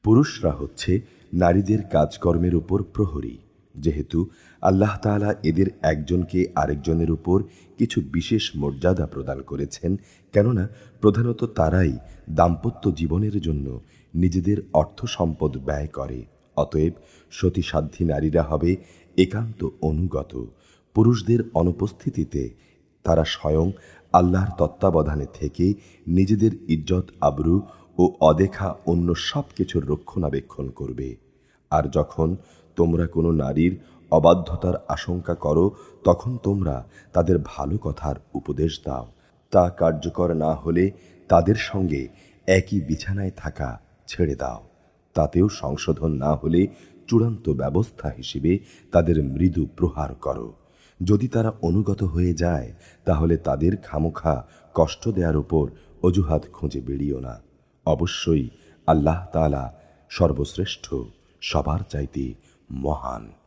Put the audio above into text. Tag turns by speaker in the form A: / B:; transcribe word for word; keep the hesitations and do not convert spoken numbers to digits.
A: পুরুষরা হচ্ছে নারীদের কাজকর্মের উপর প্রহরী, যেহেতু আল্লাহ তাআলা এদের একজনকে আরেকজনের উপর কিছু বিশেষ মর্যাদা প্রদান করেছেন, কেননা প্রধানত তারাই দাম্পত্য জীবনের জন্য নিজেদের অর্থ সম্পদ ব্যয় করে। অতএব সতীসাধ্যী নারীরা হবে একান্ত অনুগত। পুরুষদের অনুপস্থিতিতে তারা স্বয়ং আল্লাহর তত্ত্বাবধানে থেকে নিজেদের ইজ্জত আবরু ও অদেখা অন্য সব কিছুর রক্ষণাবেক্ষণ করবে। আর যখন তোমরা কোনো নারীর অবাধ্যতার আশঙ্কা করো, তখন তোমরা তাদের ভালো কথার উপদেশ দাও। তা কার্যকর না হলে তাদের সঙ্গে একই বিছানায় থাকা ছেড়ে দাও। তাতেও সংশোধন না হলে চূড়ান্ত ব্যবস্থা হিসেবে তাদের মৃদু প্রহার করো। যদি তারা অনুগত হয়ে যায়, তাহলে তাদের খামোখা কষ্ট দেওয়ার উপর অজুহাত খুঁজে বেরিও না। অবশ্যই আল্লাহ তাআলা সর্বশ্রেষ্ঠ, সবার চাইতে মহান।